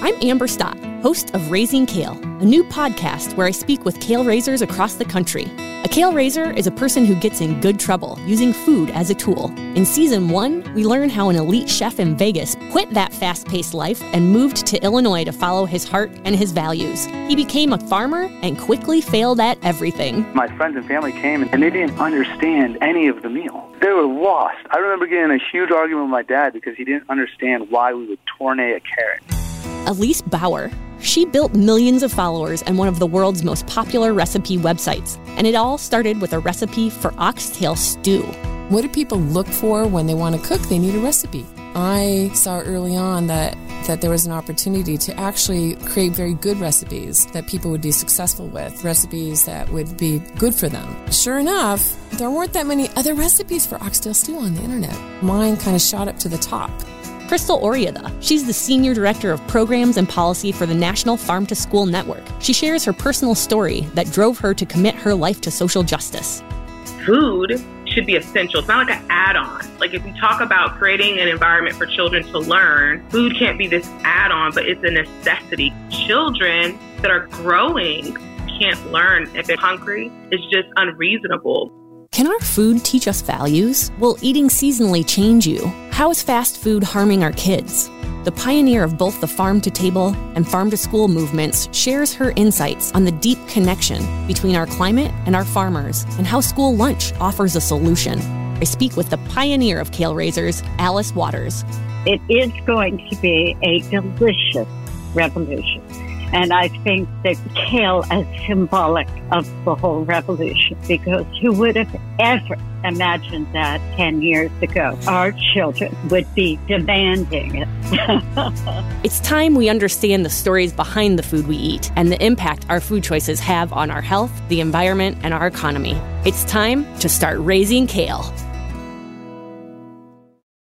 I'm Amber Stott, host of Raising Kale, a new podcast where I speak with kale raisers across the country. A kale raiser is a person who gets in good trouble using food as a tool. In Season 1, we learn how an elite chef in Vegas quit that fast-paced life and moved to Illinois to follow his heart and his values. He became a farmer and quickly failed at everything. My friends and family came and they didn't understand any of the meal. They were lost. I remember getting a huge argument with my dad because he didn't understand why we would tourne a carrot. Elise Bauer. She built millions of followers and one of the world's most popular recipe websites. And it all started with a recipe for oxtail stew. What do people look for when they want to cook? They need a recipe. I saw early on that there was an opportunity to actually create very good recipes that people would be successful with, recipes that would be good for them. Sure enough, there weren't that many other recipes for oxtail stew on the internet. Mine kind of shot up to the top. Crystal Oriada. She's the Senior Director of Programs and Policy for the National Farm to School Network. She shares her personal story that drove her to commit her life to social justice. Food should be essential. It's not like an add-on. Like if you talk about creating an environment for children to learn, food can't be this add-on, but it's a necessity. Children that are growing can't learn if they're hungry. It's just unreasonable. Can our food teach us values? Will eating seasonally change you? How is fast food harming our kids? The pioneer of both the farm-to-table and farm-to-school movements shares her insights on the deep connection between our climate and our farmers and how school lunch offers a solution. I speak with the pioneer of kale raisers, Alice Waters. It is going to be a delicious revolution. And I think that kale is symbolic of the whole revolution, because who would have ever imagined that 10 years ago? Our children would be demanding it. It's time we understand the stories behind the food we eat and the impact our food choices have on our health, the environment, and our economy. It's time to start raising kale.